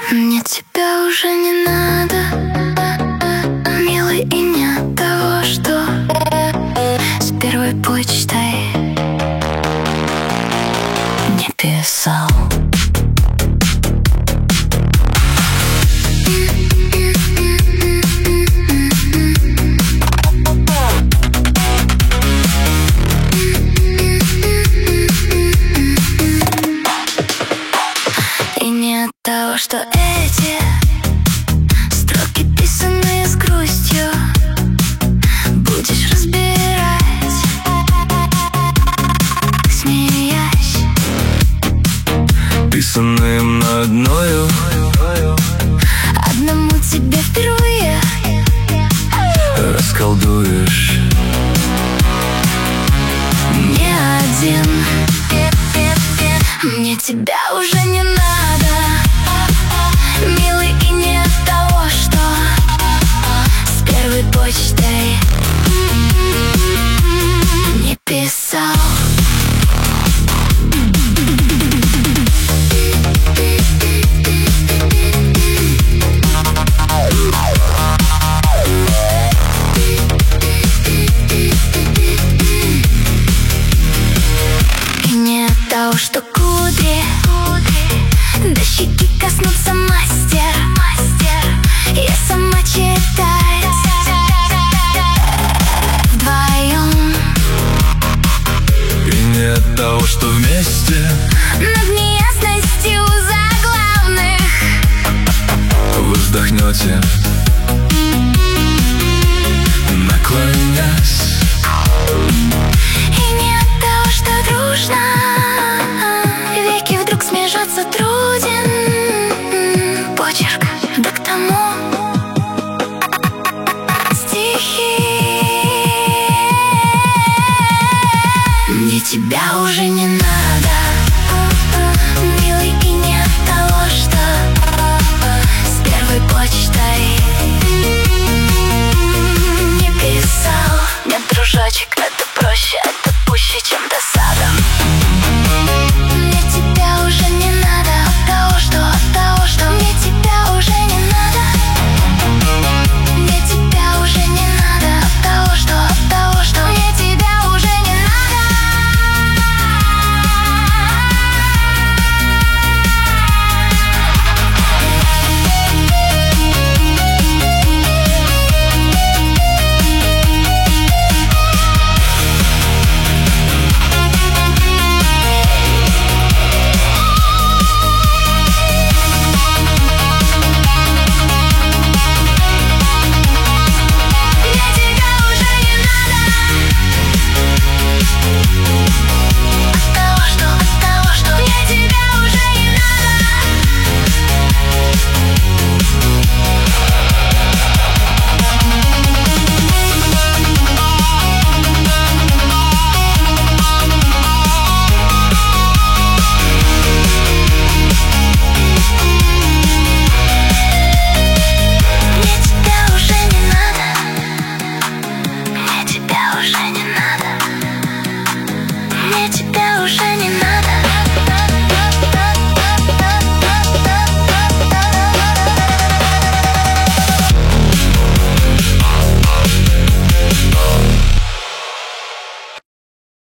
Мне тебя уже не надо, милый, и нет того, что с первой почтой не писал. И нет того, что эти строки, писанные с грустью, будешь разбирать, смеясь. Писанные мной одною, одному тебе впервые расколдуешь. Не один. Мне тебя уже не надо, милый, и нет того, что с первой почтой не писал. И нет того, что кудри до щеки коснуться, мастер. Я сама читать вдвоем. И нет того, что вместе Над неясностью заглавных вы вздохнете, наклонясь. И нет того, что дружно веки вдруг смежаться труден. Почерк, да к тому стихи. Мне тебя уже не надо, милый, и нет того, что с первой почтой не писал. Нет, дружочек, это проще, это пуще, чем досада. Мне тебя уже не надо, от того, что мне тебя уже не надо. Мне тебя уже не надо, от того, что мне тебя уже не надо. Мне тебя уже не надо.